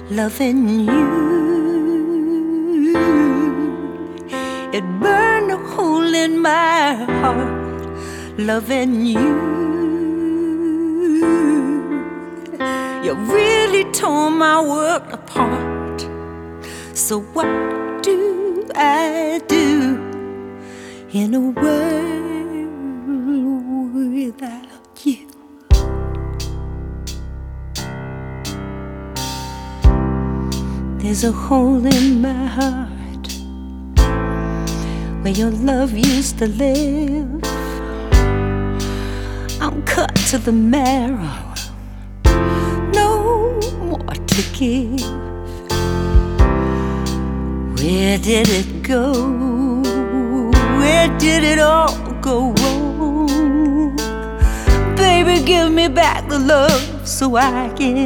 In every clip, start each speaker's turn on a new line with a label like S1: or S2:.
S1: loving you. It burned a hole in my heart, loving you. You really tore my world apart. So what do I do in a world without you? There's a hole in my heart where your love used to live. I'm cut to the marrow, no more to give. Where did it go? Where did it all go wrong? Baby, give me back the love so I can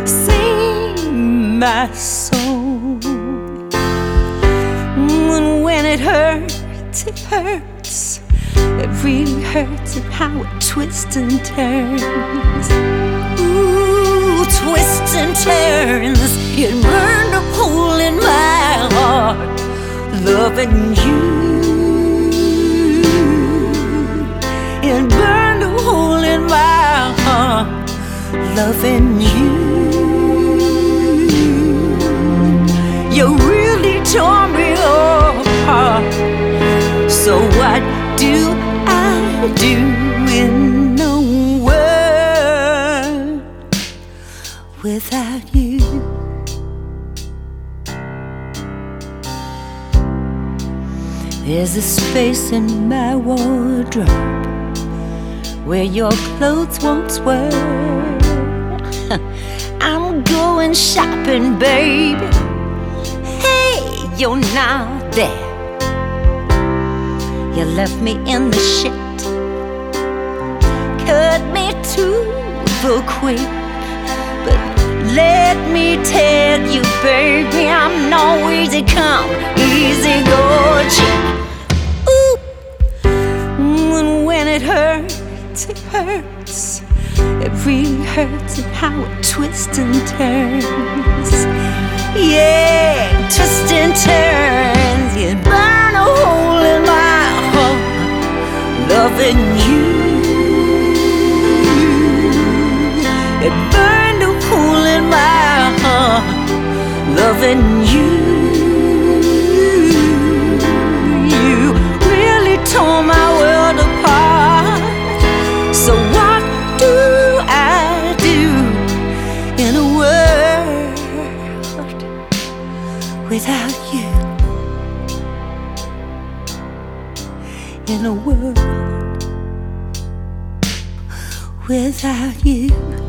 S1: sing my song. And when it hurts, it hurts. It really hurts at how it twists and turns. Ooh, twists and turns. It burned a hole in my heart, loving you. It burned a hole in my heart, loving you. You really tore me apart. So what do I do in a world without you? There's a space in my wardrobe where your clothes once were. I'm going shopping, baby. Hey, you're not there. You left me in the shit, cut me to the quick. But let me tell you, baby, I'm no easy come, easy go chick. Ooh, and when it hurts, it hurts. It really hurts at how it twists and turns. Yeah, twists and turns. You burn a hole in my heart, loving you. It burned a hole in my heart, loving you. You really tore my world apart. So what do I do in a world without you? In a world without you.